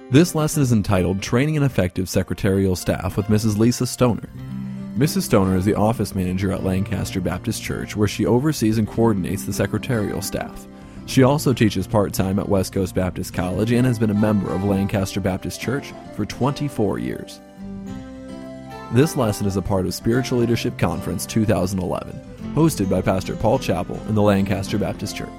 This lesson is entitled Training an Effective Secretarial Staff with Mrs. Lisa Stoner. Mrs. Stoner is the office manager at Lancaster Baptist Church, where she oversees and coordinates the secretarial staff. She also teaches part-time at West Coast Baptist College and has been a member of Lancaster Baptist Church for 24 years. This lesson is a part of Spiritual Leadership Conference 2011, hosted by Pastor Paul Chappell in the Lancaster Baptist Church.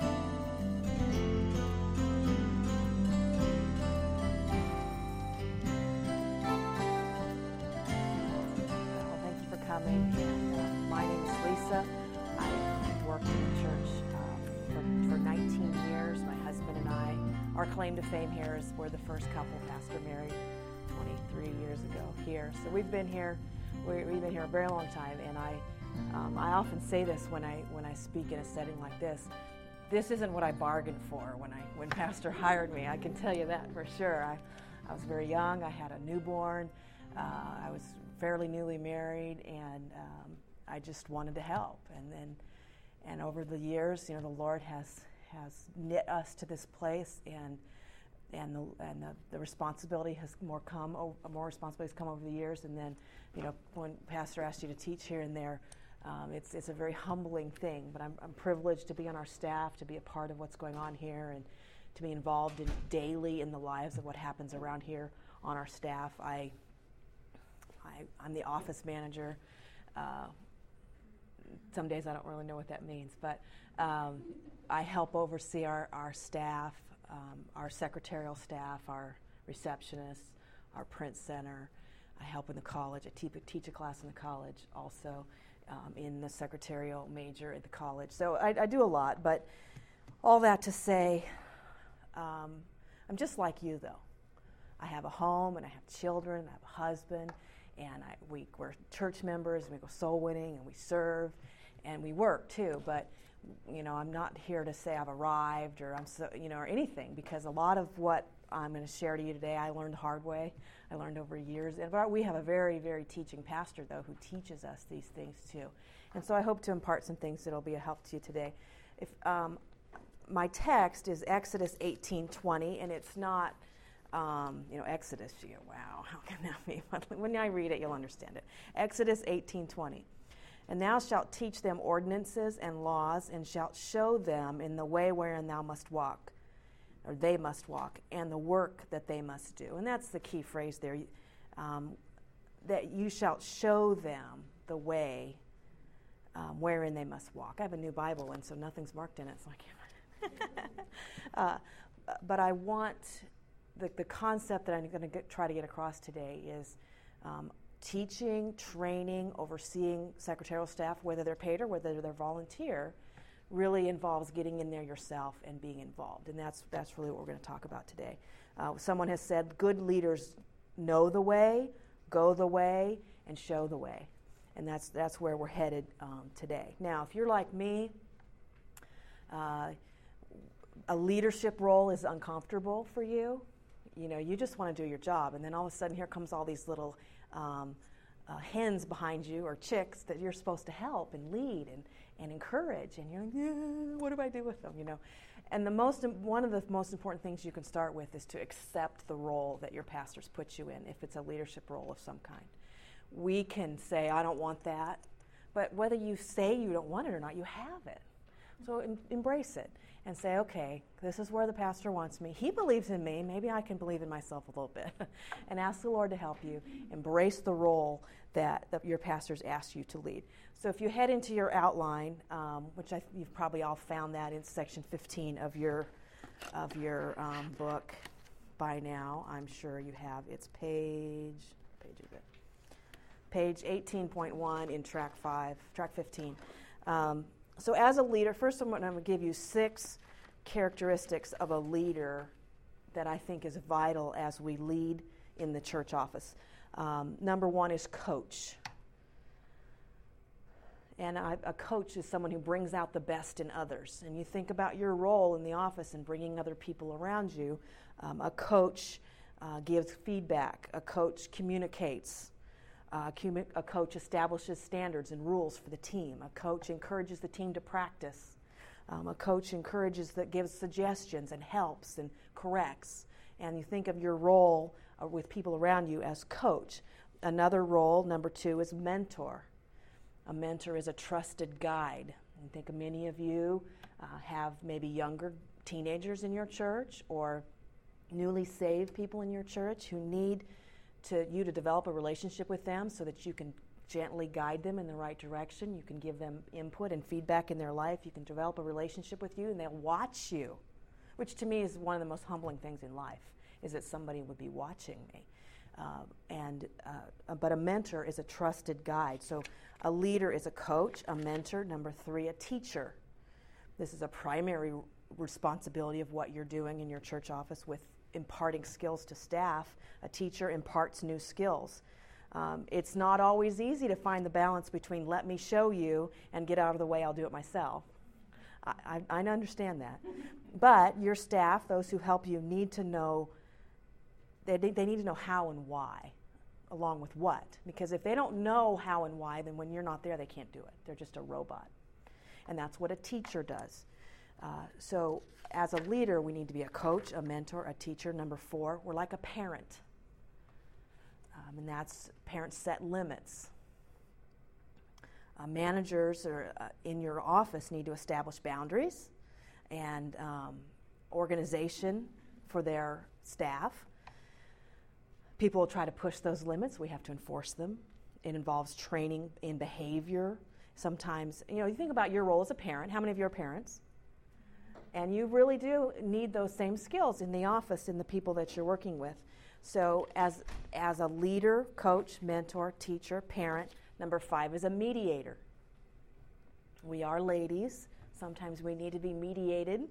Our claim to fame here is we're the first couple Pastor married 23 years ago here. So we've been here a very long time, and I often say this when I speak in a setting like this. This isn't what I bargained for when Pastor hired me. I can tell you that for sure. I was very young. I had a newborn. I was fairly newly married, and I just wanted to help. And over the years, the Lord has knit us to this place, and the responsibility has more responsibilities come over the years. And then, when Pastor asked you to teach here and there, it's a very humbling thing. But I'm privileged to be on our staff, to be a part of what's going on here, and to be involved daily in the lives of what happens around here on our staff. I'm the office manager. Some days I don't really know what that means, but I help oversee our staff, our secretarial staff, our receptionists, our print center. I help in the college. I teach a class in the college also, in the secretarial major at the college. So I do a lot, but all that to say, I'm just like you, though. I have a home, and I have children, I have a husband, and we're church members, and we go soul winning, and we serve, and we work too, but I'm not here to say I've arrived or or anything, because a lot of what I'm going to share to you today I learned the hard way. I learned over years. But we have a very, very teaching pastor, though, who teaches us these things too. And so I hope to impart some things that will be a help to you today. If my text is Exodus 18:20, and it's not Exodus. You go, wow, how can that be? When I read it, you'll understand it. Exodus 18:20. And thou shalt teach them ordinances and laws, and shalt show them in the way wherein thou must walk, or they must walk, and the work that they must do. And that's the key phrase there, that you shalt show them the way wherein they must walk. I have a new Bible, and so nothing's marked in it, so I can't. But I want the concept that I'm going to try to get across today is teaching, training, overseeing secretarial staff, whether they're paid or whether they're volunteer, really involves getting in there yourself and being involved. And that's really what we're going to talk about today. Someone has said, good leaders know the way, go the way, and show the way. And that's where we're headed today. Now, if you're like me, a leadership role is uncomfortable for you. You just want to do your job, and then all of a sudden here comes all these little hens behind you, or chicks, that you're supposed to help and lead and encourage, and you're like, yeah, what do I do with them? And one of the most important things you can start with is to accept the role that your pastors put you in, if it's a leadership role of some kind. We can say, I don't want that, but whether you say you don't want it or not, you have it. So embrace it and say, okay, this is where the pastor wants me. He believes in me. Maybe I can believe in myself a little bit. And ask the Lord to help you. Embrace the role that your pastors asked you to lead. So if you head into your outline, which you've probably all found that in section 15 of your book by now. I'm sure you have. It's page 18.1 in track 15. So as a leader, first I'm going to give you 6 characteristics of a leader that I think is vital as we lead in the church office. Number 1 is coach. And a coach is someone who brings out the best in others. And you think about your role in the office and bringing other people around you. A coach gives feedback. A coach communicates. A coach establishes standards and rules for the team. A coach encourages the team to practice. A coach gives suggestions and helps and corrects and you think of your role with people around you as coach. Another role, number 2, is mentor. A mentor is a trusted guide. I think many of you have maybe younger teenagers in your church or newly saved people in your church who need you to develop a relationship with them so that you can gently guide them in the right direction. You can give them input and feedback in their life. You can develop a relationship with you, and they'll watch you, which to me is one of the most humbling things in life, is that somebody would be watching me. But a mentor is a trusted guide. So a leader is a coach, a mentor. Number 3, a teacher. This is a primary responsibility of what you're doing in your church office with imparting skills to staff. A teacher imparts new skills. It's not always easy to find the balance between let me show you and get out of the way, I'll do it myself. I understand that. But your staff, those who help you, need to know, they need to know how and why, along with what. Because if they don't know how and why, then when you're not there, they can't do it. They're just a robot. And that's what a teacher does. So as a leader, we need to be a coach, a mentor, a teacher. Number 4, we're like a parent. And that's parents set limits. Managers in your office need to establish boundaries and organization for their staff. People will try to push those limits. We have to enforce them. It involves training in behavior. Sometimes, you think about your role as a parent. How many of you are parents? And you really do need those same skills in the office, in the people that you're working with. So as a leader, coach, mentor, teacher, parent, number 5 is a mediator. We are ladies. Sometimes we need to be mediated.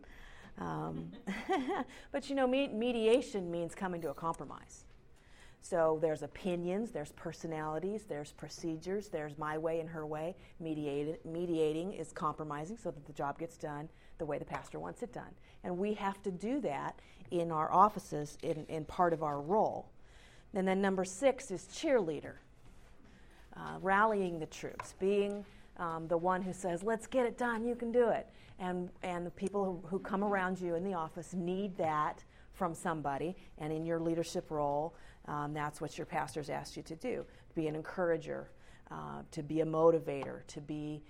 But mediation means coming to a compromise. So there's opinions, there's personalities, there's procedures, there's my way and her way. Mediating is compromising so that the job gets done the way the pastor wants it done. And we have to do that in our offices in part of our role. And then number 6 is cheerleader. Rallying the troops, being the one who says, let's get it done, you can do it. And the people who come around you in the office need that from somebody. And in your leadership role, that's what your pastor's asked you to do. To be an encourager, to be a motivator, to be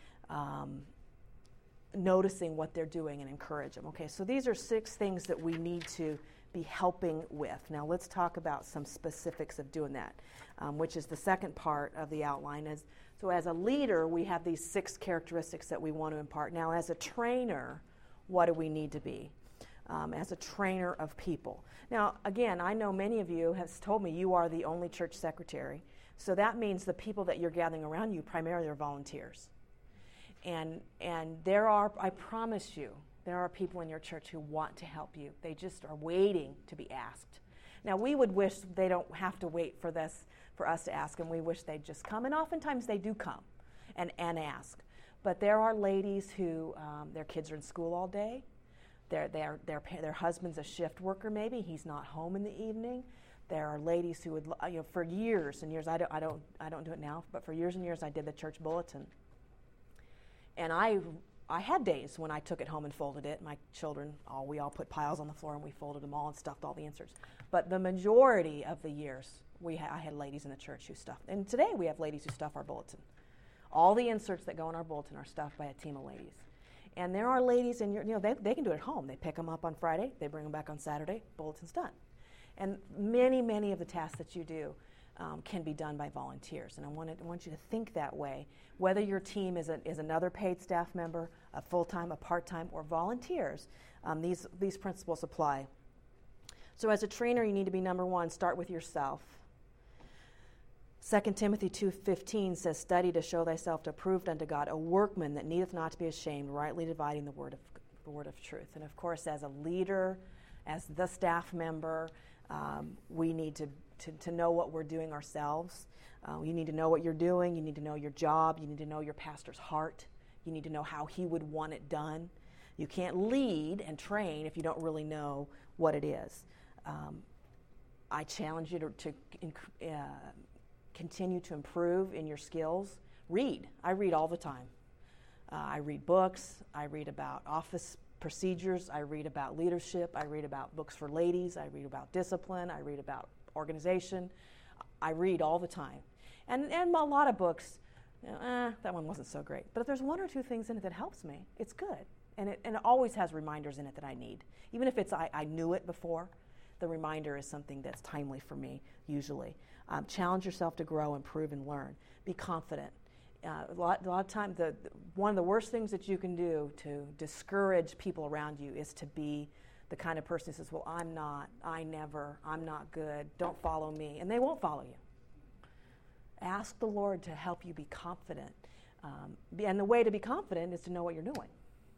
noticing what they're doing and encourage them. Okay, so these are 6 things that we need to be helping with. Now let's talk about some specifics of doing that, which is the second part of the outline. So as a leader, we have these 6 characteristics that we want to impart. Now as a trainer, what do we need to be? As a trainer of people. Now again, I know many of you have told me you are the only church secretary, so that means the people that you're gathering around you primarily are volunteers. And there are, I promise you, there are people in your church who want to help you. They just are waiting to be asked. Now, we would wish they don't have to wait for us to ask them. We wish they'd just come, and oftentimes they do come and ask. But there are ladies who, their kids are in school all day. Their husband's a shift worker maybe. He's not home in the evening. There are ladies who would, for years and years, I don't do it now, but for years and years I did the church bulletin. And I had days when I took it home and folded it. My children, we all put piles on the floor and we folded them all and stuffed all the inserts. But the majority of the years, I had ladies in the church who stuffed. And today we have ladies who stuff our bulletin. All the inserts that go in our bulletin are stuffed by a team of ladies. And there are ladies in they can do it at home. They pick them up on Friday, they bring them back on Saturday, bulletin's done. And many, many of the tasks that you do can be done by volunteers. And I want you to think that way. Whether your team is another paid staff member, a full-time, a part-time, or volunteers, these principles apply. So as a trainer, you need to be, number 1, start with yourself. 2 Timothy 2:15 says, study to show thyself approved unto God, a workman that needeth not to be ashamed, rightly dividing the word of truth. And of course, as a leader, as the staff member, we need to know what we're doing ourselves. You need to know what you're doing. You need to know your job. You need to know your pastor's heart. You need to know how he would want it done. You can't lead and train if you don't really know what it is. I challenge you to continue to improve in your skills. Read. I read all the time. I read books. I read about office procedures. I read about leadership. I read about books for ladies. I read about discipline. I read about organization. I read all the time. And a lot of books, that one wasn't so great. But if there's one or two things in it that helps me, it's good. And it always has reminders in it that I need. Even if it's I knew it before, the reminder is something that's timely for me, usually. Challenge yourself to grow, improve, and learn. Be confident. A lot of times, one of the worst things that you can do to discourage people around you is to be the kind of person who says, well, I'm not, I never, I'm not good, don't follow me. And they won't follow you. Ask the Lord to help you be confident. And the way to be confident is to know what you're doing.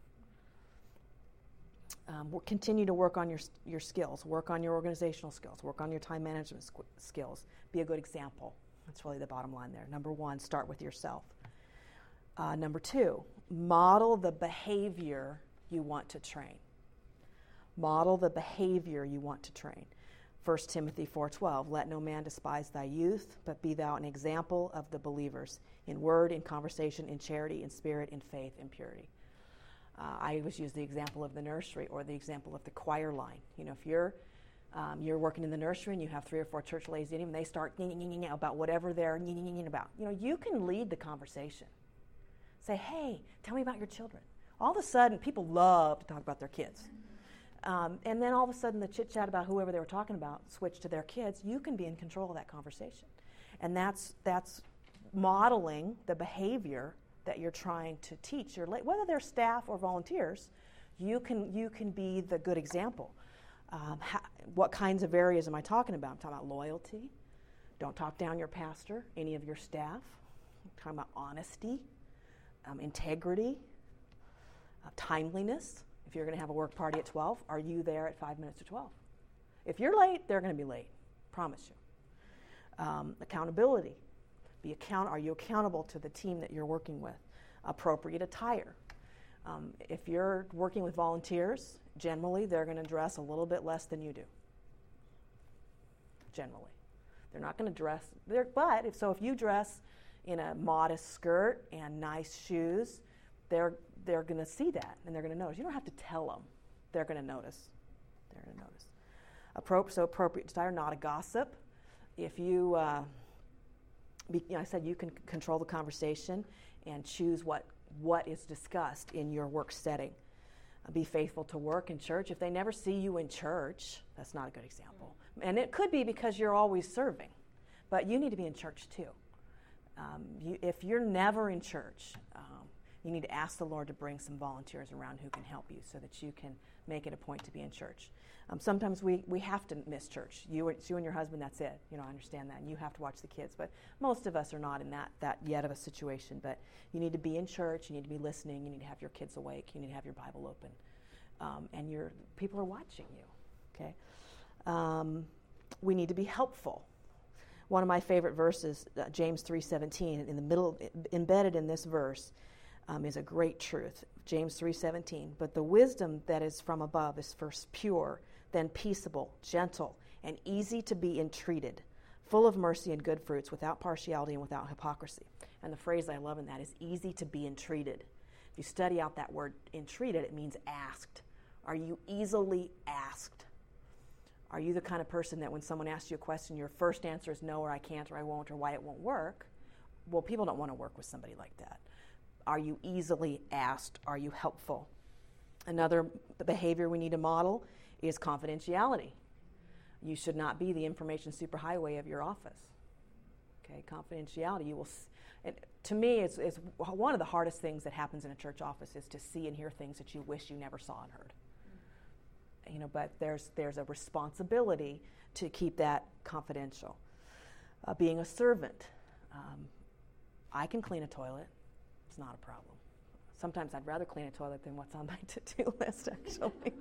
We'll continue to work on your skills, work on your organizational skills, work on your time management skills. Be a good example. That's really the bottom line there. Number one, start with yourself. Number two, model the behavior you want to train. Model the behavior you want to train. 1 Timothy 4:12, let no man despise thy youth, but be thou an example of the believers, in word, in conversation, in charity, in spirit, in faith, in purity. I always use the example of the nursery or the example of the choir line. You know, if you're working in the nursery and you have 3 or 4 church ladies in and they start about whatever they're about, you know, you can lead the conversation. Say, hey, tell me about your children. All of a sudden, people love to talk about their kids. And then all of a sudden, the chit-chat about whoever they were talking about switched to their kids. You can be in control of that conversation. And that's modeling the behavior that you're trying to teach. Whether they're staff or volunteers, you can be the good example. What kinds of areas am I talking about? I'm talking about loyalty. Don't talk down your pastor, any of your staff. I'm talking about honesty, integrity, timeliness. If you're going to have a work party at 12, are you there at 5 minutes to 12? If you're late, they're going to be late. Promise you. Accountability. Are you accountable to the team that you're working with? Appropriate attire. If you're working with volunteers, generally they're going to dress a little bit less than you do. Generally. They're not going to dress, but if you dress in a modest skirt and nice shoes, they're going to see that and they're going to notice. You don't have to tell them. They're going to notice. They're going to notice. Appropriate attire, not a gossip. If you, I said you can control the conversation and choose what is discussed in your work setting. Be faithful to work in church. If they never see you in church, that's not a good example. And it could be because you're always serving, but you need to be in church too. If you're never in church, you need to ask the Lord to bring some volunteers around who can help you so that you can make it a point to be in church. Sometimes we have to miss church. It's you and your husband, that's it. You know, I understand that. And you have to watch the kids. But most of us are not in that yet of a situation. But you need to be in church. You need to be listening. You need to have your kids awake. You need to have your Bible open. And people are watching you. Okay? We need to be helpful. One of my favorite verses, James 3:17, in the middle, embedded in this verse, is a great truth. James 3:17, but the wisdom that is from above is first pure, then peaceable, gentle, and easy to be entreated, full of mercy and good fruits, without partiality and without hypocrisy. And the phrase I love in that is easy to be entreated. If you study out that word entreated, it means asked. Are you easily asked? Are you the kind of person that when someone asks you a question, your first answer is no, or I can't, or I won't, or why it won't work? Well, people don't want to work with somebody like that. Are you easily asked? Are you helpful? Another behavior we need to model is confidentiality. You should not be the information superhighway of your office. Okay, confidentiality. To me, it's one of the hardest things that happens in a church office is to see and hear things that you wish you never saw and heard. You know, but there's a responsibility to keep that confidential. Being a servant. I can clean a toilet. It's not a problem. Sometimes I'd rather clean a toilet than what's on my to-do list, actually.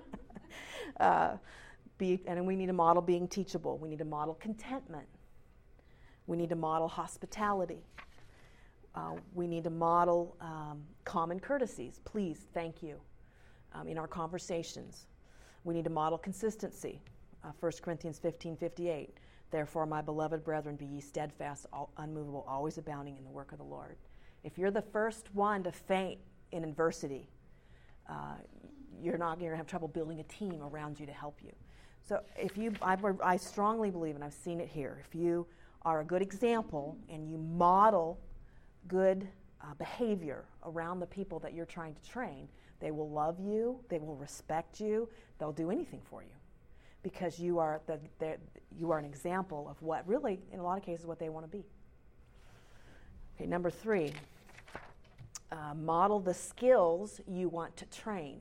And we need to model being teachable. We need to model contentment. We need to model hospitality. We need to model common courtesies. Please, thank you, in our conversations. We need to model consistency. 1 Corinthians 15:58. Therefore, my beloved brethren, be ye steadfast, unmovable, always abounding in the work of the Lord. If you're the first one to faint in adversity, you're not going to have trouble building a team around you to help you. So I strongly believe, and I've seen it here, if you are a good example and you model good behavior around the people that you're trying to train, they will love you, they will respect you, they'll do anything for you, because you are an example of what really, in a lot of cases, what they want to be. Okay, number 3, model the skills you want to train.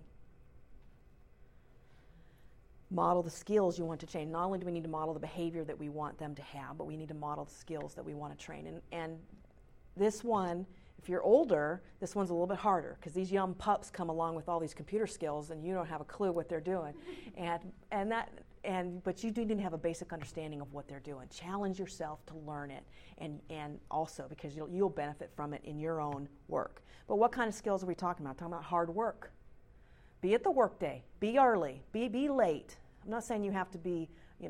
Model the skills you want to train. Not only do we need to model the behavior that we want them to have, but we need to model the skills that we want to train. And this one, if you're older, this one's a little bit harder, because these young pups come along with all these computer skills, and you don't have a clue what they're doing. But you do need to have a basic understanding of what they're doing. Challenge yourself to learn it, and also because you'll benefit from it in your own work. But what kind of skills are we talking about? We're talking about hard work. Be at the work day. Be early. Be late. I'm not saying you have to be,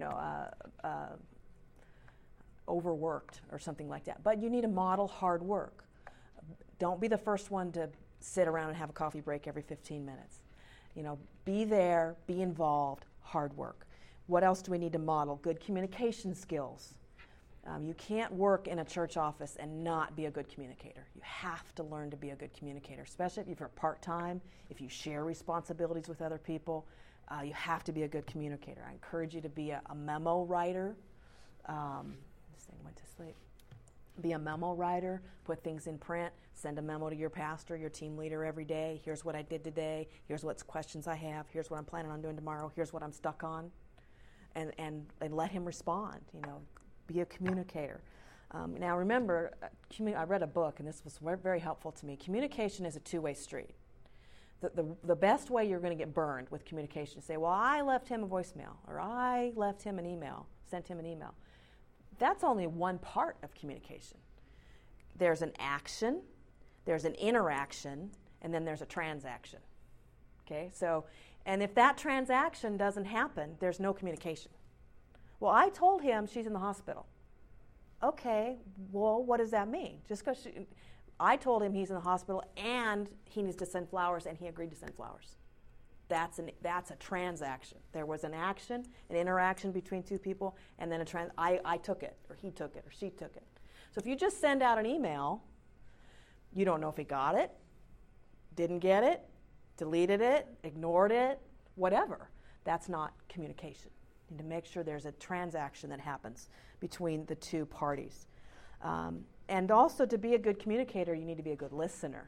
overworked or something like that. But you need to model hard work. Don't be the first one to sit around and have a coffee break every 15 minutes. Be there, be involved, hard work. What else do we need to model? Good communication skills. You can't work in a church office and not be a good communicator. You have to learn to be a good communicator, especially if you're part-time, if you share responsibilities with other people. You have to be a good communicator. I encourage you to be a memo writer. This thing went to sleep. Be a memo writer, put things in print, send a memo to your pastor, your team leader every day. Here's what I did today. Here's what questions I have. Here's what I'm planning on doing tomorrow. Here's what I'm stuck on. And let him respond, Be a communicator. Now remember, I read a book, and this was very helpful to me. Communication is a two-way street. The best way you're going to get burned with communication is say, well, I left him a voicemail, or I left him an email, sent him an email. That's only one part of communication. There's an action, there's an interaction, and then there's a transaction. Okay, and if that transaction doesn't happen, there's no communication. Well, I told him she's in the hospital. Okay, well, what does that mean? Just because I told him he's in the hospital and he needs to send flowers, and he agreed to send flowers. That's a transaction. There was an action, an interaction between two people, and then I took it, or he took it, or she took it. So if you just send out an email, you don't know if he got it, didn't get it, deleted it, ignored it, whatever. That's not communication. You need to make sure there's a transaction that happens between the two parties. And also, to be a good communicator, you need to be a good listener.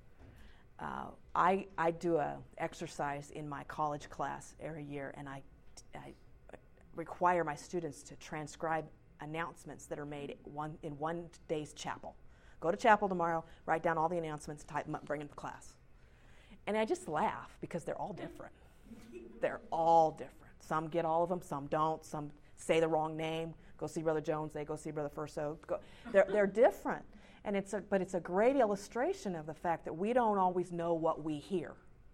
I do an exercise in my college class every year, and I require my students to transcribe announcements that are made in one day's chapel. Go to chapel tomorrow, write down all the announcements, type them up, bring them to class. And I just laugh because they're all different. They're all different. Some get all of them, some don't. Some say the wrong name. Go see Brother Jones. They go see Brother Furso. They're different. And but it's a great illustration of the fact that we don't always know what we hear.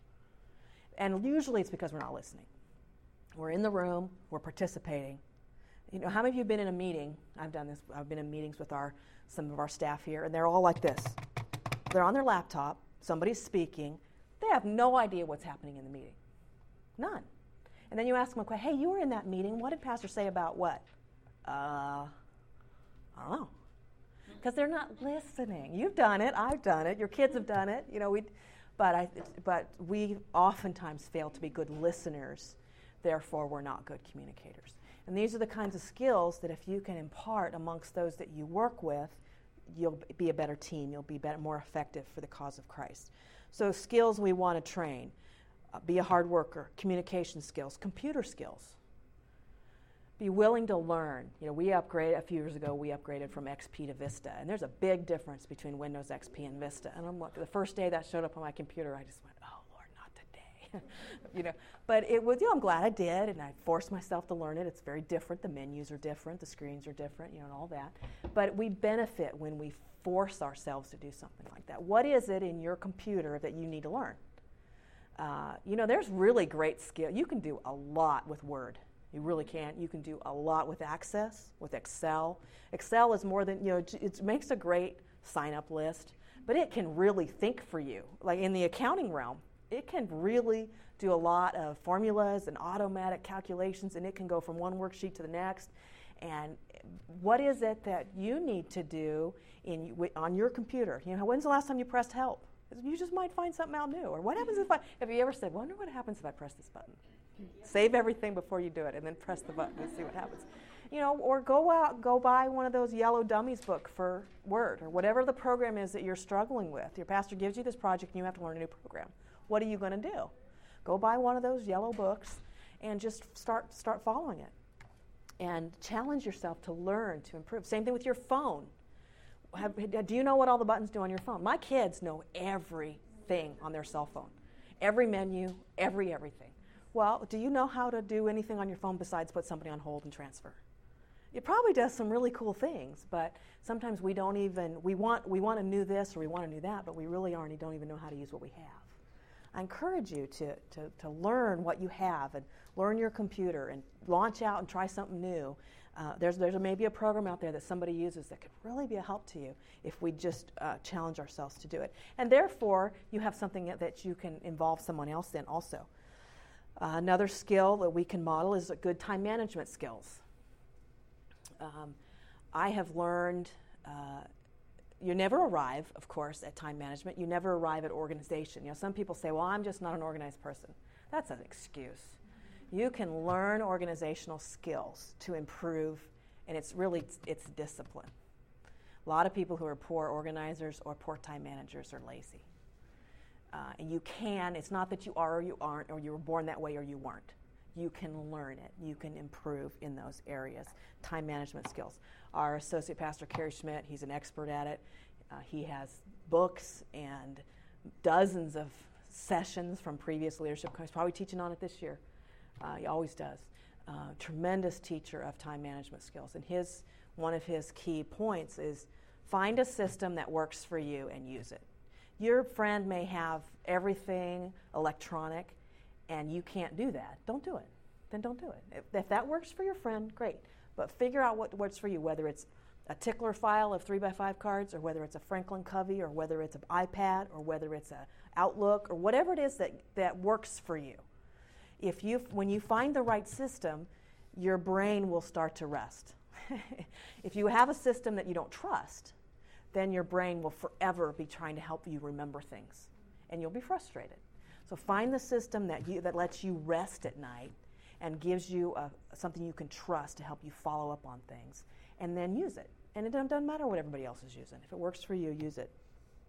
And usually it's because we're not listening. We're in the room. We're participating. How many of you have been in a meeting? I've done this. I've been in meetings with some of our staff here, and they're all like this. They're on their laptop. Somebody's speaking. They have no idea what's happening in the meeting. None. And then you ask them, hey, you were in that meeting. What did Pastor say about what? I don't know. Because they're not listening. You've done it. I've done it. Your kids have done it. But we oftentimes fail to be good listeners. Therefore, we're not good communicators. And these are the kinds of skills that if you can impart amongst those that you work with, you'll be a better team. You'll be more effective for the cause of Christ. So skills we want to train. Be a hard worker. Communication skills. Computer skills. Be willing to learn. A few years ago, we upgraded from XP to Vista. And there's a big difference between Windows XP and Vista. And the first day that showed up on my computer, I just went, oh, Lord, not today. But it was, I'm glad I did, and I forced myself to learn it. It's very different. The menus are different. The screens are different, and all that. But we benefit when we force ourselves to do something like that. What is it in your computer that you need to learn? There's really great skill. You can do a lot with Word. You really can. You can do a lot with Access, with Excel. Excel is more than, it makes a great sign-up list, but it can really think for you. Like in the accounting realm, It can really do a lot of formulas and automatic calculations, and it can go from one worksheet to the next. And what is it that you need to do on your computer? When's the last time you pressed help? You just might find something out new. Or what happens have you ever said, wonder what happens if I press this button? Save everything before you do it and then press the button and see what happens. Or go buy one of those yellow dummies book for Word or whatever the program is that you're struggling with. Your pastor gives you this project and you have to learn a new program. What are you going to do? Go buy one of those yellow books and just start following it. And challenge yourself to learn, to improve. Same thing with your phone. Do you know what all the buttons do on your phone? My kids know everything on their cell phone. Every menu, everything. Well, do you know how to do anything on your phone besides put somebody on hold and transfer? It probably does some really cool things, but sometimes we want to know this or we want to know that, but we really don't even know how to use what we have. I encourage you to learn what you have and learn your computer and launch out and try something new. There's maybe a program out there that somebody uses that could really be a help to you if we just challenge ourselves to do it. And therefore, you have something that you can involve someone else in also. Another skill that we can model is good time management skills. I have learned you never arrive, of course, at time management. You never arrive at organization. Some people say, well, I'm just not an organized person. That's an excuse. You can learn organizational skills to improve, and it's discipline. A lot of people who are poor organizers or poor time managers are lazy. And you can, it's not that you are or you aren't, or you were born that way or you weren't. You can learn it. You can improve in those areas. Time management skills. Our associate pastor, Kerry Schmidt, he's an expert at it. He has books and dozens of sessions from previous leadership. He's probably teaching on it this year. He always does. Tremendous teacher of time management skills. And one of his key points is find a system that works for you and use it. Your friend may have everything electronic, and you can't do that. Don't do it. Then don't do it. If that works for your friend, great. But figure out what works for you, whether it's a tickler file of 3x5 cards, or whether it's a Franklin Covey, or whether it's an iPad, or whether it's an Outlook, or whatever it is that works for you. When you find the right system, your brain will start to rest. If you have a system that you don't trust, then your brain will forever be trying to help you remember things, and you'll be frustrated. So find the system that lets you rest at night and gives you something you can trust to help you follow up on things, and then use it. And it doesn't matter what everybody else is using. If it works for you, use it.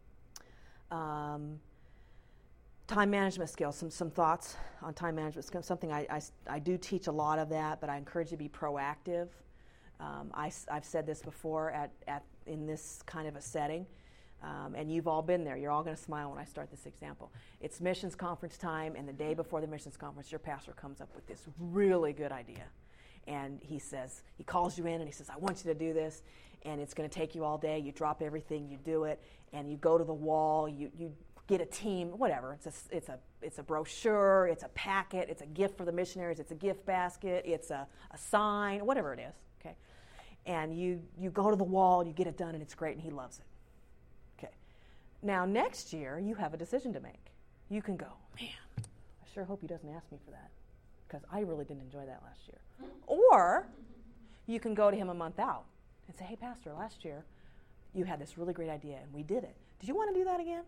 Time management skills, some thoughts on time management skills. Something I do teach a lot of that, but I encourage you to be proactive. I've said this before in this kind of a setting, and you've all been there. You're all going to smile when I start this example. It's missions conference time, and the day before the missions conference, your pastor comes up with this really good idea. And he calls you in and he says, I want you to do this, and it's going to take you all day. You drop everything, you do it, and you go to the wall, you get a team, whatever. It's a brochure, it's a packet, it's a gift for the missionaries, it's a gift basket, it's a sign, whatever it is, okay? And you go to the wall, you get it done, and it's great, and he loves it. Okay. Now, next year, you have a decision to make. You can go, man, I sure hope he doesn't ask me for that, because I really didn't enjoy that last year. Or you can go to him a month out and say, hey, Pastor, last year you had this really great idea, and we did it. Did you want to do that again?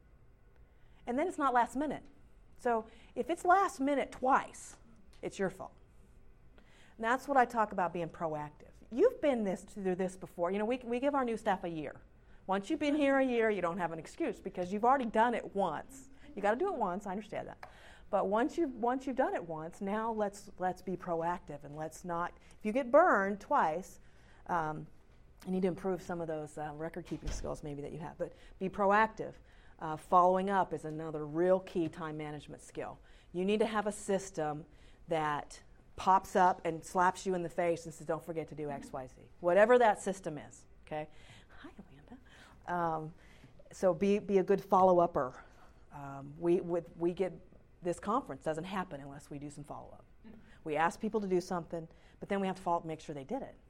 And then it's not last minute. So if it's last minute twice, it's your fault. And that's what I talk about being proactive. You've been through this before. We give our new staff a year. Once you've been here a year, you don't have an excuse because you've already done it once. You got to do it once. I understand that. But once you've done it once, now let's be proactive, and let's not. If you get burned twice, you need to improve some of those record-keeping skills maybe that you have. But be proactive. Following up is another real key time management skill. You need to have a system that pops up and slaps you in the face and says, don't forget to do X, Y, Z. Whatever that system is, okay? Hi, Amanda. So be a good follow-upper. We get this conference doesn't happen unless we do some follow-up. We ask people to do something, but then we have to follow up and make sure they did it,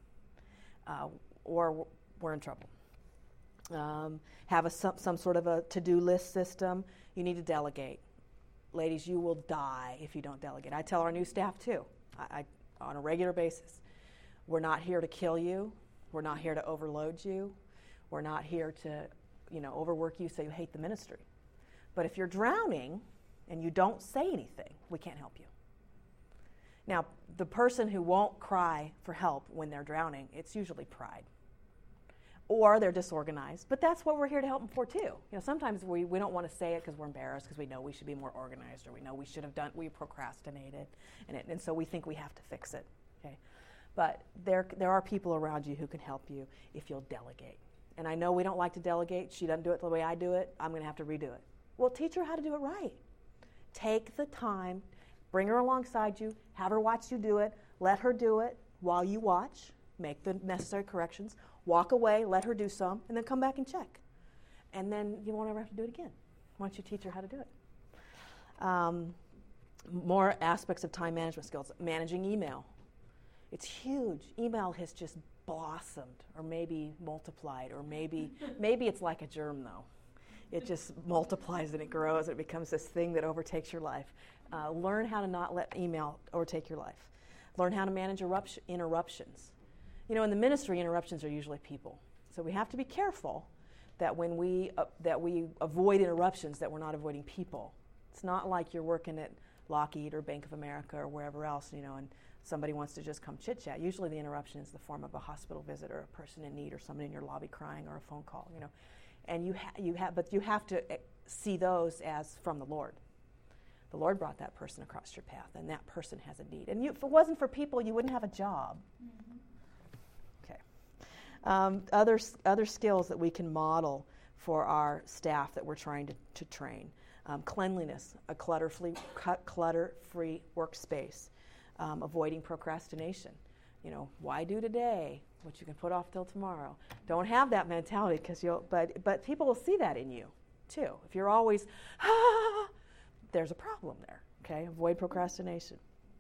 or we're in trouble. Have some sort of a to-do list system. You need to delegate. ladies, you will die if you don't delegate. I tell our new staff too, I on a regular basis, we're not here to kill you. We're not here to overload you. We're not here to, overwork you so you hate the ministry. But if you're drowning and you don't say anything, we can't help you. Now, the person who won't cry for help when they're drowning, it's usually pride. Or they're disorganized. But that's what we're here to help them for, too. Sometimes we don't want to say it because we're embarrassed, because we know we should be more organized, or we know we procrastinated, and so we think we have to fix it. Okay? But there are people around you who can help you if you'll delegate. And I know we don't like to delegate. She doesn't do it the way I do it. I'm going to have to redo it. Well, teach her how to do it right. Take the time, bring her alongside you, have her watch you do it, let her do it while you watch, make the necessary corrections, walk away, let her do some, and then come back and check. And then you won't ever have to do it again once you teach her how to do it. More aspects of time management skills. Managing email. It's huge. Email has just blossomed, or maybe multiplied, or maybe it's like a germ, though. It just multiplies and it grows and it becomes this thing that overtakes your life. Learn how to not let email overtake your life. Learn how to manage interruptions. In the ministry, interruptions are usually people. So we have to be careful that when we avoid interruptions, that we're not avoiding people. It's not like you're working at Lockheed or Bank of America or wherever else, and somebody wants to just come chit-chat. Usually the interruption is the form of a hospital visit, or a person in need, or somebody in your lobby crying, or a phone call, And but you have to see those as from the Lord. The Lord brought that person across your path, and that person has a need. And if it wasn't for people, you wouldn't have a job. Okay. Other skills that we can model for our staff that we're trying to train. Cleanliness, a clutter-free workspace. Avoiding procrastination. Why do today what you can put off till tomorrow? Don't have that mentality, because but people will see that in you too. If you're always there's a problem there. Okay, avoid procrastination.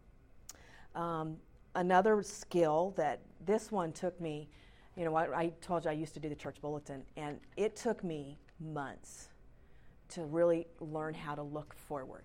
Another skill that this one took me, I told you I used to do the church bulletin, and it took me months to really learn how to look forward.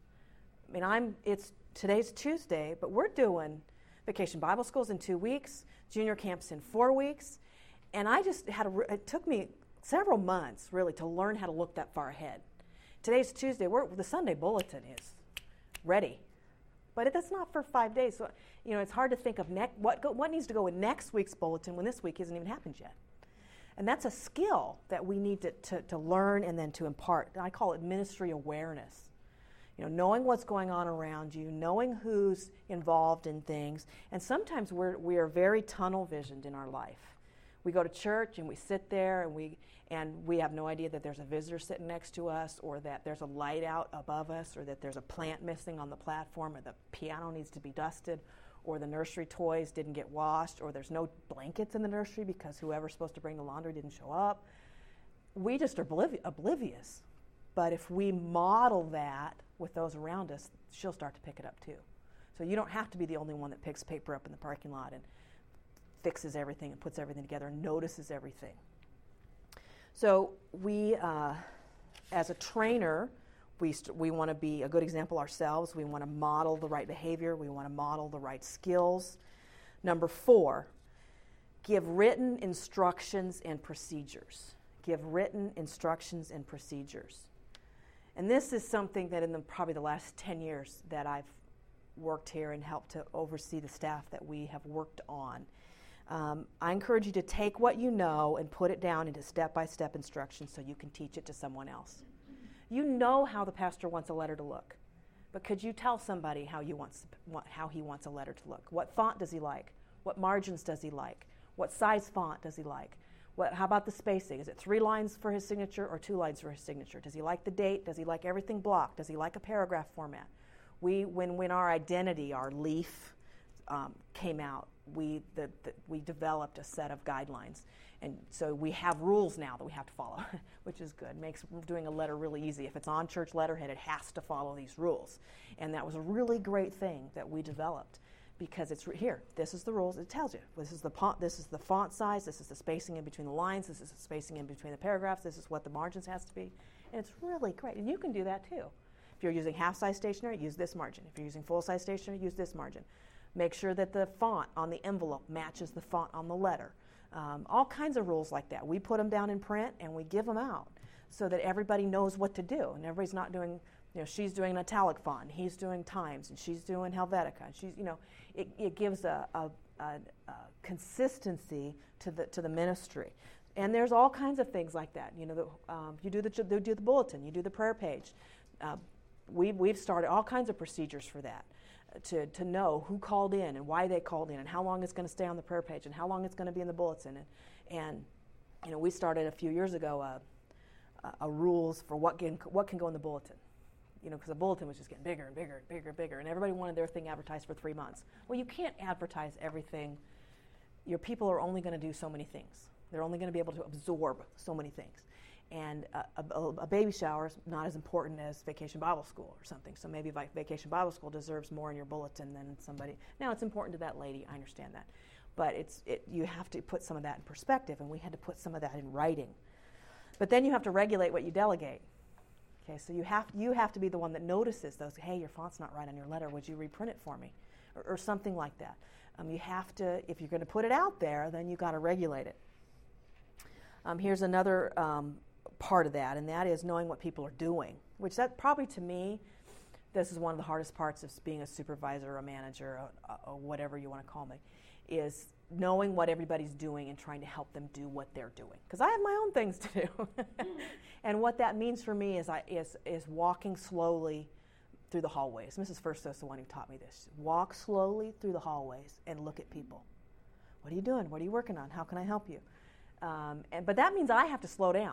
Today's Tuesday, but we're doing Vacation Bible Schools in 2 weeks, junior camps in 4 weeks, and it took me several months, really, to learn how to look that far ahead. Today's Tuesday, the Sunday bulletin is ready, but that's not for 5 days. So, it's hard to think of what needs to go in next week's bulletin when this week hasn't even happened yet. And that's a skill that we need to learn and then to impart. I call it ministry awareness. Knowing what's going on around you, knowing who's involved in things, and sometimes we are very tunnel visioned in our life. We go to church and we sit there and we have no idea that there's a visitor sitting next to us, or that there's a light out above us, or that there's a plant missing on the platform, or the piano needs to be dusted, or the nursery toys didn't get washed, or there's no blankets in the nursery because whoever's supposed to bring the laundry didn't show up. We just are oblivious. But if we model that with those around us, she'll start to pick it up too. So you don't have to be the only one that picks paper up in the parking lot and fixes everything and puts everything together and notices everything. So we, as a trainer, we want to be a good example ourselves. We want to model the right behavior. We want to model the right skills. Number 4, give written instructions and procedures. Give written instructions and procedures. And this is something that in probably the last 10 years that I've worked here and helped to oversee the staff that we have worked on. I encourage you to take what you know and put it down into step-by-step instructions so you can teach it to someone else. You know how the pastor wants a letter to look, but could you tell somebody how he wants a letter to look? What font does he like? What margins does he like? What size font does he like? How about the spacing? Is it 3 lines for his signature or 2 lines for his signature? Does he like the date? Does he like everything blocked? Does he like a paragraph format? When our identity, our leaf, came out, we developed a set of guidelines. And so we have rules now that we have to follow, which is good. Makes doing a letter really easy. If it's on church letterhead, it has to follow these rules. And that was a really great thing that we developed, because it's here. This is the rules. It tells you. This is the font size. This is the spacing in between the lines. This is the spacing in between the paragraphs. This is what the margins has to be. And it's really great. And you can do that too. If you're using half-size stationery, use this margin. If you're using full-size stationery, use this margin. Make sure that the font on the envelope matches the font on the letter. All kinds of rules like that. We put them down in print and we give them out so that everybody knows what to do, and everybody's not doing, she's doing an italic font, and he's doing Times, and she's doing Helvetica, and she's, it gives a consistency to the ministry. And there's all kinds of things like that. You do the bulletin, you do the prayer page. We've started all kinds of procedures for that, to know who called in and why they called in and how long it's going to stay on the prayer page and how long it's going to be in the bulletin. And we started a few years ago a rules for what can go in the bulletin. Because the bulletin was just getting bigger and bigger and bigger and bigger, and everybody wanted their thing advertised for 3 months. Well, you can't advertise everything. Your people are only going to do so many things. They're only going to be able to absorb so many things. And a baby shower is not as important as Vacation Bible School or something. So maybe Vacation Bible School deserves more in your bulletin than somebody. Now, it's important to that lady. I understand that. But you have to put some of that in perspective, and we had to put some of that in writing. But then you have to regulate what you delegate. Okay, so you have to be the one that notices those. Hey, your font's not right on your letter. Would you reprint it for me, or something like that? You have to. If you're going to put it out there, then you got to regulate it. Here's another part of that, and that is knowing what people are doing. Which that probably to me, this is one of the hardest parts of being a supervisor, or a manager, or whatever you want to call me, is knowing what everybody's doing and trying to help them do what they're doing. Because I have my own things to do. And what that means for me is walking slowly through the hallways. Mrs. Fursto is the one who taught me this. Walk slowly through the hallways and look at people. What are you doing? What are you working on? How can I help you? But that means I have to slow down.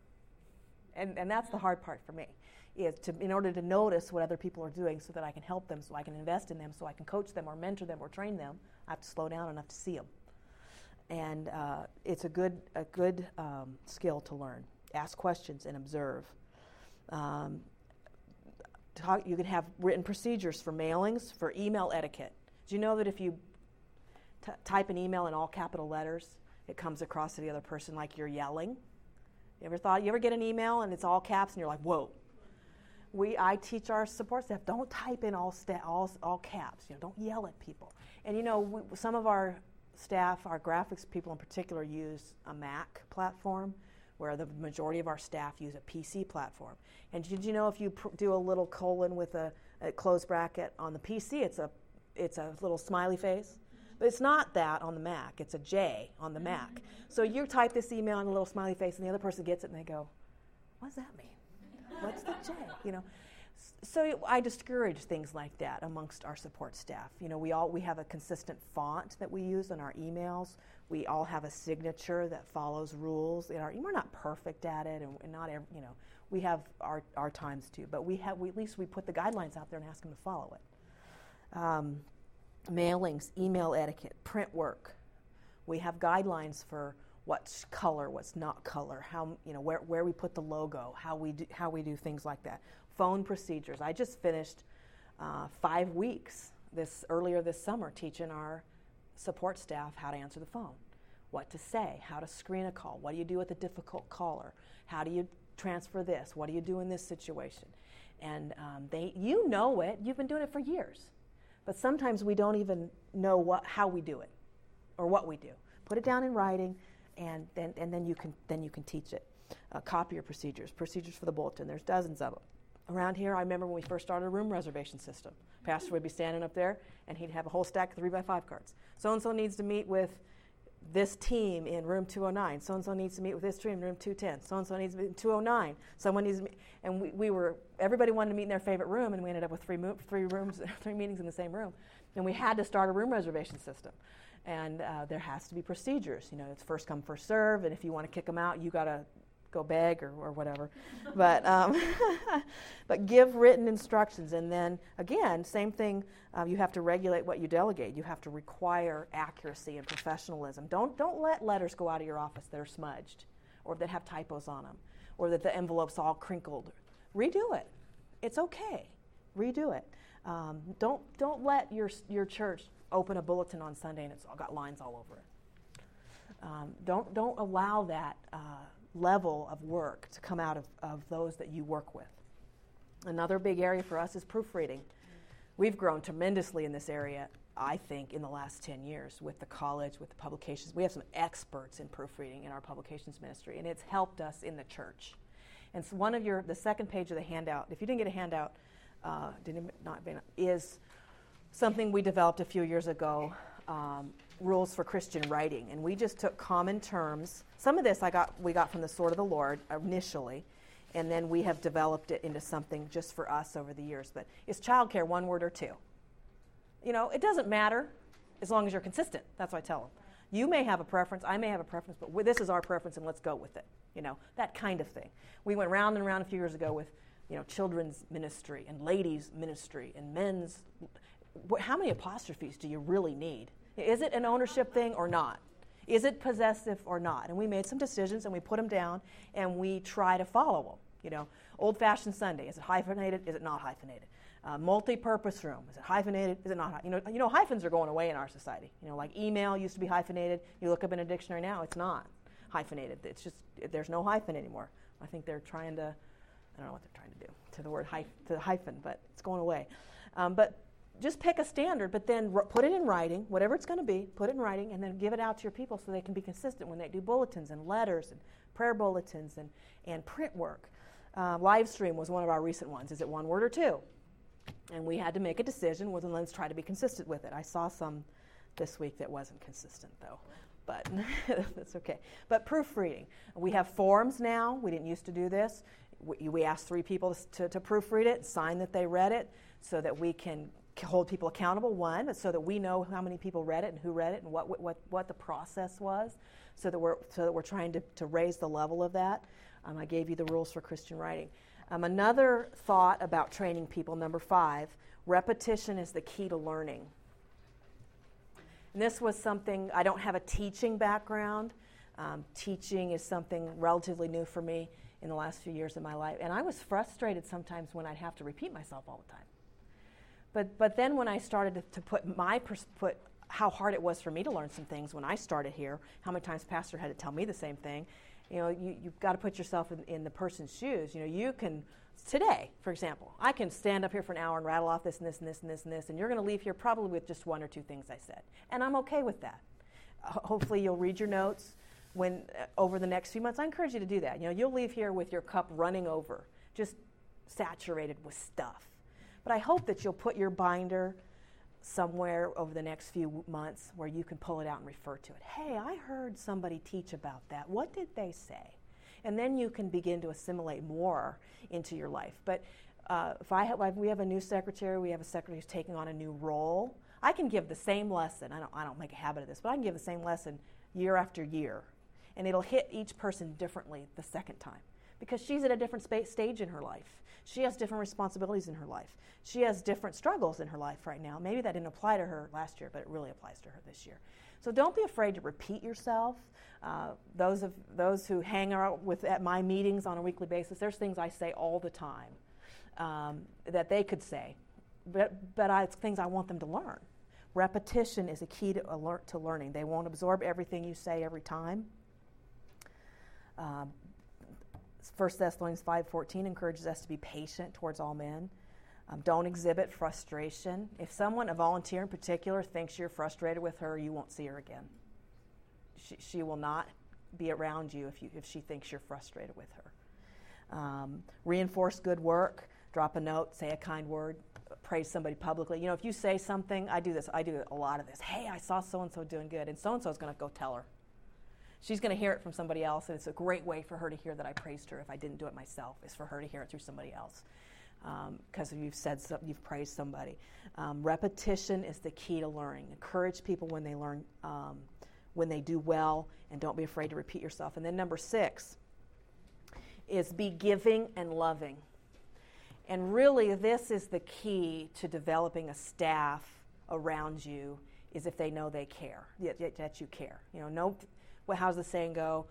And that's the hard part for me, is in order to notice what other people are doing so that I can help them, so I can invest in them, so I can coach them or mentor them or train them, I have to slow down enough to see them. And it's a good skill to learn. Ask questions and observe. You can have written procedures for mailings, for email etiquette. Do you know that if you type an email in all capital letters, it comes across to the other person like you're yelling? You ever get an email and it's all caps and you're like, whoa. I teach our support staff, don't type in all caps. Don't yell at people. And some of our staff, our graphics people in particular, use a Mac platform, where the majority of our staff use a PC platform. And did you know if you do a little colon with a closed bracket on the PC, it's a little smiley face? But it's not that on the Mac. It's a J on the Mac. So you type this email in a little smiley face, and the other person gets it, and they go, what does that mean? What's the J? So I discourage things like that amongst our support staff. We have a consistent font that we use in our emails. We all have a signature that follows rules. We're not perfect at it, and not every, we have our times too. But at least we put the guidelines out there and ask them to follow it. Mailings, email etiquette, print work. We have guidelines for what's color, what's not color, how where we put the logo, how we do things like that. Phone procedures. I just finished 5 weeks earlier this summer teaching our support staff how to answer the phone, what to say, how to screen a call, what do you do with a difficult caller, how do you transfer this, what do you do in this situation, and you know it. You've been doing it for years. But sometimes we don't even know how we do it or what we do. Put it down in writing, and then you can teach it. Copier procedures for the bulletin. There's dozens of them. Around here, I remember when we first started a room reservation system. Pastor would be standing up there, and he'd have a whole stack of 3x5 cards. So-and-so needs to meet with this team in room 209. So-and-so needs to meet with this team in room 210. So-and-so needs to meet in 209. Someone needs to meet. And everybody wanted to meet in their favorite room, and we ended up with three meetings in the same room. And we had to start a room reservation system. And there has to be procedures. It's first come, first serve, and if you want to kick them out, you got to go beg or whatever. But but give written instructions, and then again, same thing. You have to regulate what you delegate. You have to require accuracy and professionalism. Don't let letters go out of your office that are smudged, or that have typos on them, or that the envelope's all crinkled. Redo it. It's okay. Redo it. Don't let your church open a bulletin on Sunday and it's all got lines all over it. Don't allow that level of work to come out of those that you work with. Another big area for us is proofreading. We've grown tremendously in this area, I think, in the last 10 years with the college, with the publications. We have some experts in proofreading in our publications ministry, and it's helped us in the church. And so the second page of the handout, if you didn't get a handout, is something we developed a few years ago, rules for Christian writing. And we just took common terms. Some of this we got from the Sword of the Lord initially, and then we have developed it into something just for us over the years. But is childcare one word or two? It doesn't matter as long as you're consistent. That's what I tell them. You may have a preference, I may have a preference, but this is our preference and let's go with it. That kind of thing. We went round and round a few years ago with, children's ministry and ladies' ministry and men's. How many apostrophes do you really need? Is it an ownership thing or not? Is it possessive or not? And we made some decisions and we put them down and we try to follow them. Old-fashioned Sunday, is it hyphenated? Is it not hyphenated? Multi-purpose room, is it hyphenated? Is it not? Hyphens are going away in our society. Like email used to be hyphenated. You look up in a dictionary now, it's not hyphenated. It's just there's no hyphen anymore. I think they're trying to. I don't know what they're trying to do to the word hyphen, but it's going away. But just pick a standard, but then put it in writing, whatever it's going to be, put it in writing, and then give it out to your people so they can be consistent when they do bulletins and letters and prayer bulletins and print work. Live stream was one of our recent ones. Is it one word or two? And we had to make a decision. Well, then let's try to be consistent with it. I saw some this week that wasn't consistent, though. But that's okay. But proofreading. We have forms now. We didn't used to do this. We asked 3 people to proofread it, sign that they read it, so that we can hold people accountable, one, so that we know how many people read it and who read it and what the process was, so that we're trying to raise the level of that. I gave you the rules for Christian writing. Another thought about training people, number 5, repetition is the key to learning. And this was something, I don't have a teaching background. Teaching is something relatively new for me in the last few years of my life. And I was frustrated sometimes when I'd have to repeat myself all the time. But then when I started to put how hard it was for me to learn some things when I started here, how many times Pastor had to tell me the same thing, you've got to put yourself in the person's shoes. You can, today, for example, I can stand up here for an hour and rattle off this and this and this and this and this, and you're going to leave here probably with just 1 or 2 things I said. And I'm okay with that. Hopefully you'll read your notes over the next few months. I encourage you to do that. You'll leave here with your cup running over, just saturated with stuff. But I hope that you'll put your binder somewhere over the next few months where you can pull it out and refer to it. Hey, I heard somebody teach about that. What did they say? And then you can begin to assimilate more into your life. But we have a new secretary, we have a secretary who's taking on a new role, I can give the same lesson. I don't make a habit of this, but I can give the same lesson year after year. And it'll hit each person differently the second time because she's at a different stage in her life. She has different responsibilities in her life. She has different struggles in her life right now. Maybe that didn't apply to her last year, but it really applies to her this year. So don't be afraid to repeat yourself. Those who hang out at my meetings on a weekly basis, there's things I say all the time that they could say, but it's things I want them to learn. Repetition is a key to learning. They won't absorb everything you say every time. 1 Thessalonians 5:14 encourages us to be patient towards all men. Don't exhibit frustration. If a volunteer in particular, thinks you're frustrated with her, you won't see her again. She will not be around you if she thinks you're frustrated with her. Reinforce good work. Drop a note, say a kind word, praise somebody publicly. If you say something, I do a lot of this. Hey, I saw so-and-so doing good, and so-and-so is going to go tell her. She's going to hear it from somebody else, and it's a great way for her to hear that I praised her if I didn't do it myself, is for her to hear it through somebody else because you've praised somebody. Repetition is the key to learning. Encourage people when they learn, when they do well, and don't be afraid to repeat yourself. And then number 6 is be giving and loving. And really, this is the key to developing a staff around you, is if they know they care, that you care. How's the saying go?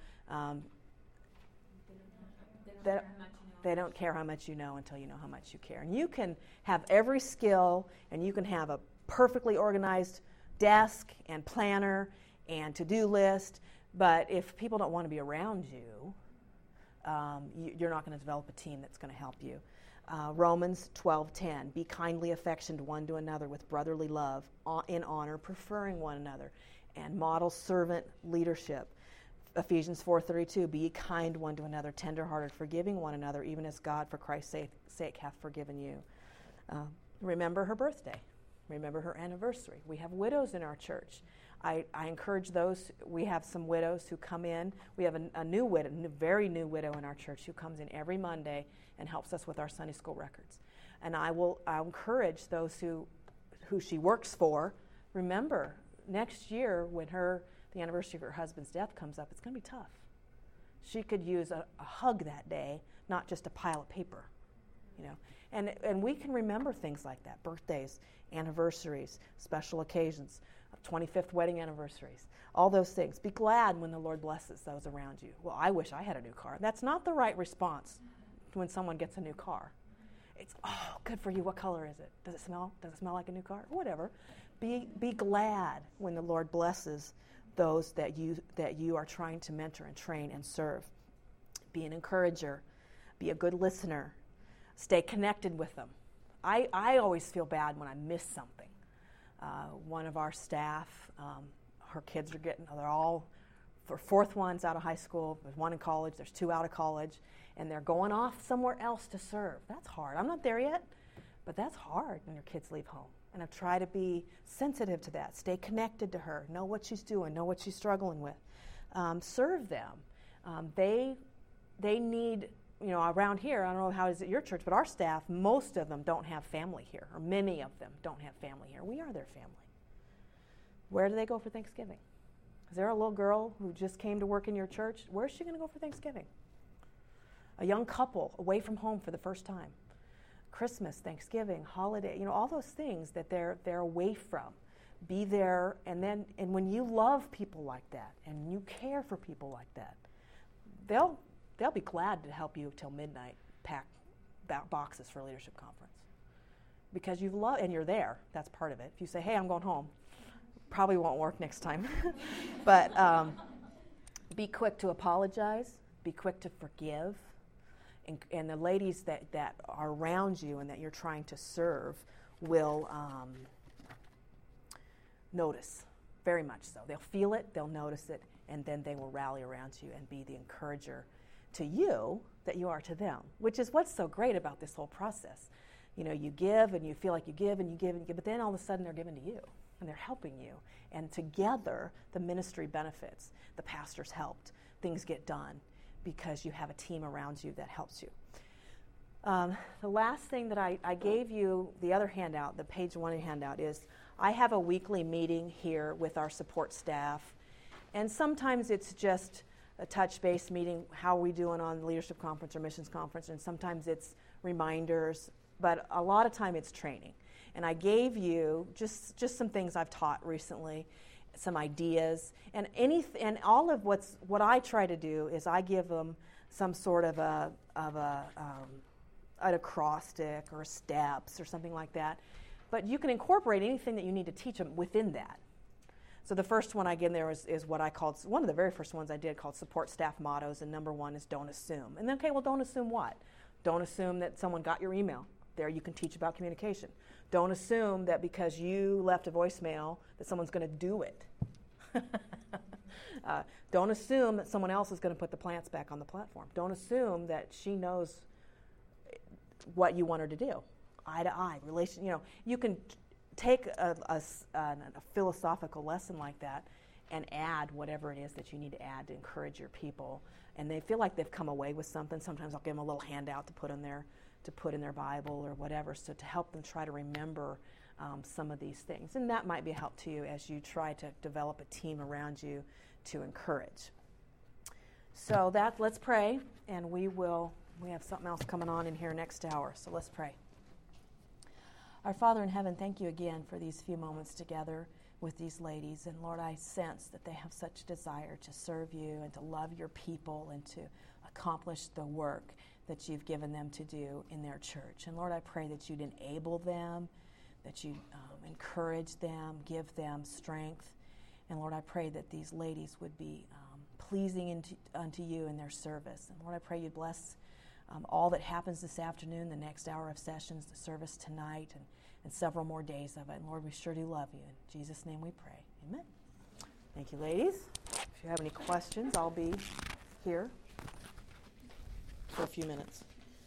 They don't care how much you know until you know how much you care. And you can have every skill, and you can have a perfectly organized desk and planner and to-do list, but if people don't want to be around you, you're not going to develop a team that's going to help you. Romans 12:10, be kindly affectioned one to another with brotherly love, in honor, preferring one another, and model servant leadership. Ephesians 4:32, be kind one to another, tenderhearted, forgiving one another, even as God for Christ's sake hath forgiven you. Remember her birthday. Remember her anniversary. We have widows in our church. I encourage those. We have some widows who come in. We have a new widow, very new widow in our church who comes in every Monday and helps us with our Sunday school records. And I'll encourage those who she works for. Remember, next year when the anniversary of her husband's death comes up, it's going to be tough. She could use a hug that day, not just a pile of paper, And we can remember things like that: birthdays, anniversaries, special occasions, 25th wedding anniversaries, all those things. Be glad when the Lord blesses those around you. Well, I wish I had a new car. That's not the right response when someone gets a new car. It's, oh, good for you. What color is it? Does it smell like a new car? Whatever. Be glad when the Lord blesses those that you are trying to mentor and train and serve. Be an encourager. Be a good listener. Stay connected with them. I always feel bad when I miss something. One of our staff, her kids they're all, for fourth one's out of high school, there's one in college, there's two out of college, and they're going off somewhere else to serve. That's hard. I'm not there yet, but that's hard when your kids leave home. And I try to be sensitive to that. Stay connected to her. Know what she's doing. Know what she's struggling with. Serve them. They need, around here, I don't know how it is at your church, but our staff, most of them don't have family here, or many of them don't have family here. We are their family. Where do they go for Thanksgiving? Is there a little girl who just came to work in your church? Where's she going to go for Thanksgiving? A young couple away from home for the first time. Christmas, Thanksgiving, holiday, all those things that they're away from. Be there, and when you love people like that, and you care for people like that, they'll be glad to help you till midnight pack boxes for Leadership Conference. Because and you're there. That's part of it. If you say, hey, I'm going home, probably won't work next time. But be quick to apologize. Be quick to forgive. And the ladies that are around you and that you're trying to serve will notice, very much so. They'll feel it, they'll notice it, and then they will rally around you and be the encourager to you that you are to them, which is what's so great about this whole process. You give and you feel like you give and you give and you give, but then all of a sudden they're giving to you and they're helping you. And together the ministry benefits. The pastors helped. Things get done because you have a team around you that helps you. The last thing that I gave you, the other handout, the page 1 handout, is I have a weekly meeting here with our support staff. And sometimes it's just a touch-base meeting, how are we doing on the Leadership Conference or Missions Conference, and sometimes it's reminders, but a lot of time it's training. And I gave you just some things I've taught recently, some ideas, and all of what I try to do is I give them some sort of an acrostic or steps or something like that. But you can incorporate anything that you need to teach them within that. So the first one I give there is what I called, one of the very first ones I did, called support staff mottos, and number 1 is don't assume. And then, okay, well, don't assume what? Don't assume that someone got your email. There you can teach about communication. Don't assume that because you left a voicemail that someone's going to do it. Don't assume that someone else is going to put the plants back on the platform. Don't assume that she knows what you want her to do. Eye to eye, relation. You can take a philosophical lesson like that and add whatever it is that you need to add to encourage your people. And they feel like they've come away with something. Sometimes I'll give them a little handout to put in their Bible or whatever, so to help them try to remember some of these things. And that might be a help to you as you try to develop a team around you to encourage. So let's pray, and we have something else coming on in here next hour, so let's pray. Our Father in heaven, thank you again for these few moments together with these ladies. And Lord, I sense that they have such a desire to serve you and to love your people and to accomplish the work that you've given them to do in their church. And Lord, I pray that you'd enable them, that you'd encourage them, give them strength. And Lord, I pray that these ladies would be pleasing unto you in their service. And Lord, I pray you'd bless all that happens this afternoon, the next hour of sessions, the service tonight, and several more days of it. And Lord, we sure do love you. In Jesus' name we pray. Amen. Thank you, ladies. If you have any questions, I'll be here for a few minutes.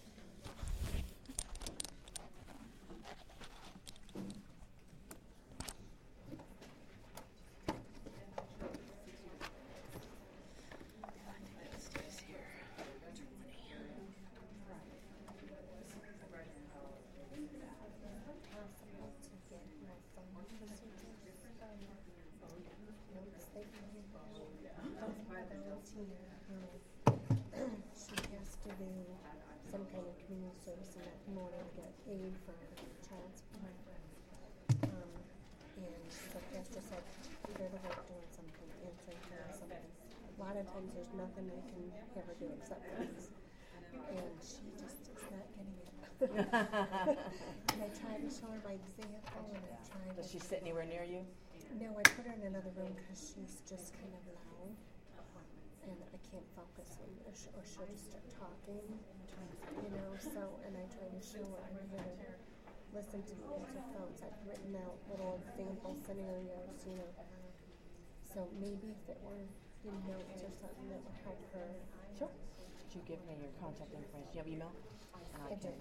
She has to do some kind of community service in that morning to get aid for her child's and so Pastor said, go to work doing something, answering her something. A lot of times there's nothing we can have her do except this. And she just is not getting it. And I try to show her by example, and I try to... Does she sit anywhere near you? No, I put her in another room because she's just kind of loud. And I can't focus or she'll just start talking, so, and I try to show her, I'm here to listen to the answer phones. I've written out little example scenarios, so maybe if it were in notes or something that would help her. Sure. Could you give me your contact information? Do you have email? I do.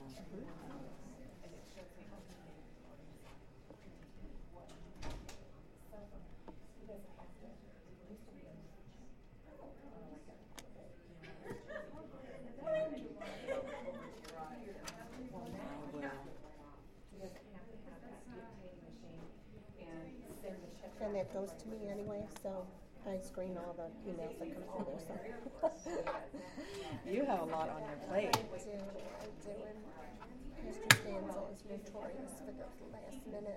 And it goes to me anyway, so I screen all the emails that come through there. So. You have a lot on your plate. I do. And Mr. Stanzel is notorious for the last minute,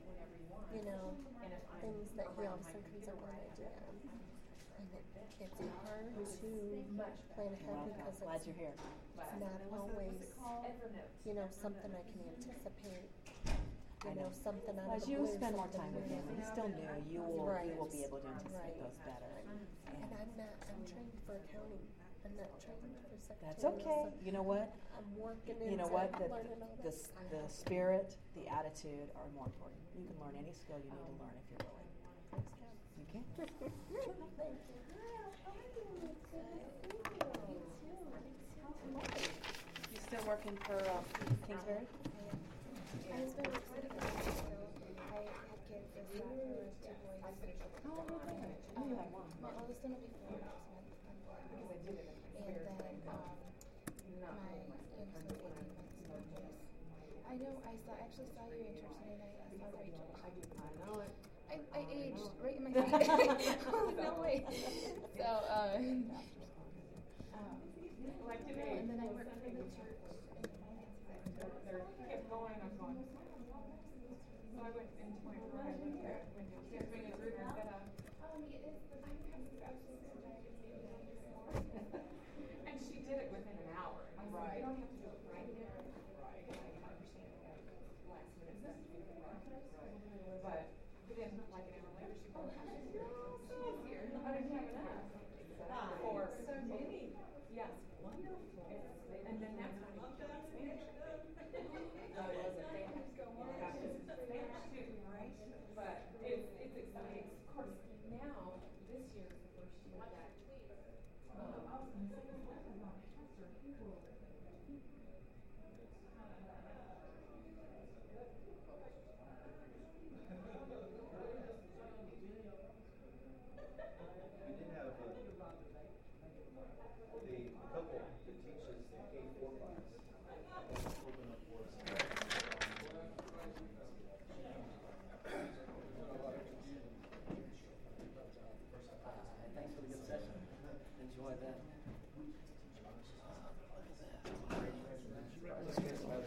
things that he all of a sudden comes up with an idea on. And it's hard to plan ahead because Glad you're here. It's not always, something I can anticipate. Something out of As the you blue, spend more something time with new. him, he's still new. You will be able to anticipate those better. And I'm trained for accounting. I'm not trained for secretarial. That's okay. So You know what? I'm working You know what? learning all The that. spirit, the attitude are more important. You can learn any skill you need to learn if you're willing. You can. Thank you. You still working for Kingsbury? I was very excited. I had kids this summer, 2 boys. My oldest son will be 4 next month. And then my youngest will be 18 months. I know. I actually saw you in church today night. I saw Rachel. I know it. I aged right in my feet. No way. So, and then I worked for the church. Kept going, I'm going. So I went into my room and looked at when she was doing a group and said, and she did it within an hour. I was like, you don't have to do it right there. Right. I can understand last minute stuff. But then, like an hour later, she called. I said, you're all still here. I didn't have enough. For so many. Yes. Wonderful. And then that's when we got Spanish. But it's exciting. Of course, now this year is the first year that We did have the couple that teaches the K-4 class open up for us. Thanks for the good session. Enjoyed that.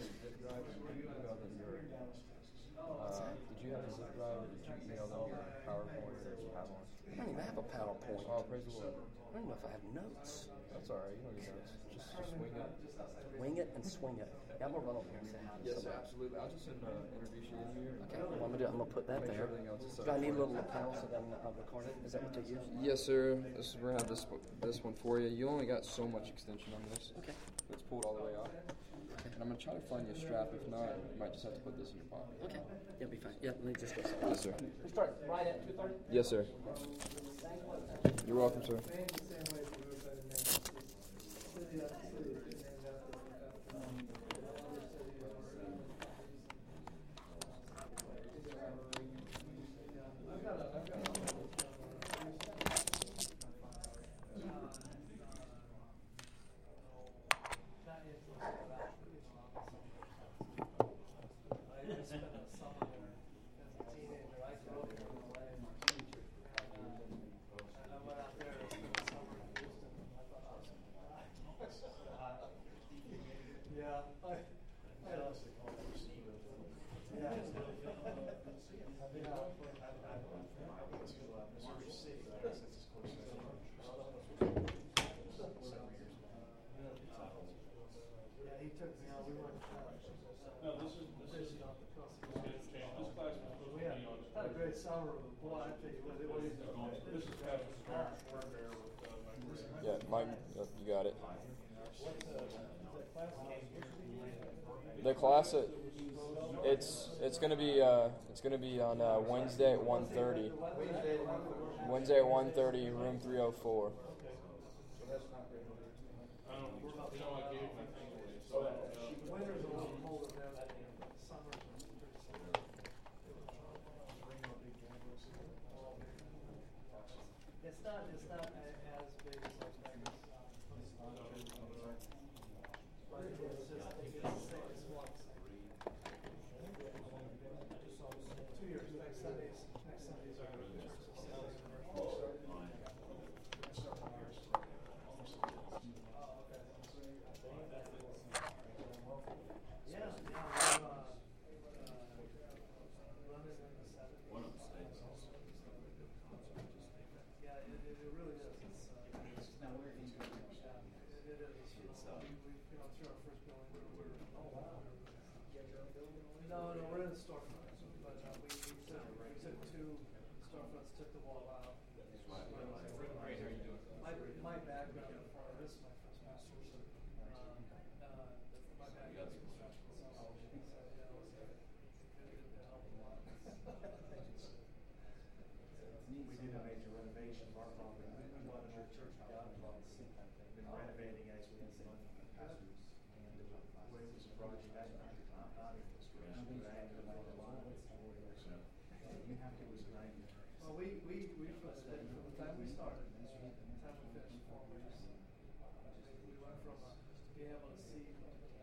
Did you have a zip drive or did you mail all the PowerPoint or PowerPoint? I don't even have a PowerPoint. Oh, praise the Lord. I don't know if I have notes. That's all right. You don't need notes. Just wing it. Wing it and swing it. Yeah, I'm gonna run over here and say hi to Yes, sir. somebody. Absolutely. I'll just introduce you in here. Okay, well, I'm gonna put that Make there. sure everything else is Do I need a little lapel so that I'm recorded? Is that what they use? Yes, sir. We're gonna have this one for you. You only got so much extension on this. Okay. It's pulled all the way off. And I'm gonna try to find you a strap. If not, you might just have to put this in your pocket. Okay. Yeah, be fine. Yeah, let me just go. Yes, sir. We start right at 2:30. Yes, sir. You're welcome, sir. Yeah, Mike, you got it. The class it's gonna be on Wednesday at 1:30. Wednesday at 1:30, room 304. It's not as big as Las Vegas. But it's just, it's one. 2 years, next Sundays are going to be we're in the storefront, but we took 2 storefronts, took the wall out. My background, this is my first master's. My background is construction, so yeah, it was it helped a lot. We did a major renovation of our property. We bought a new church house. Been renovating as we had some pastors. And the way it was a project, not infrastructure, but I had to like a lot of it. You have to was 90. Well, we from the time we started, the time we finished 4 years, we went from being able to see